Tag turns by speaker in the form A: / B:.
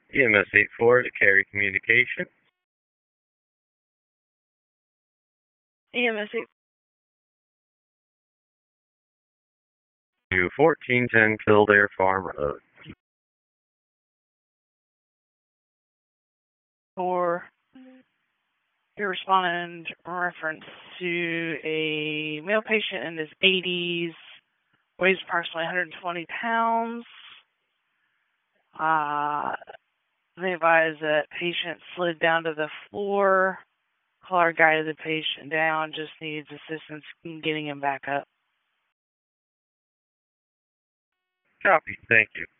A: EMS 84 to carry communication.
B: EMS 8.
A: To 1410 Kildare Farm Road.
B: For your respondent reference to a male patient in his 80s, weighs approximately 120 pounds. They advise that patient slid down to the floor. Caller guided the patient down, just needs assistance in getting him back up.
A: Copy, thank you.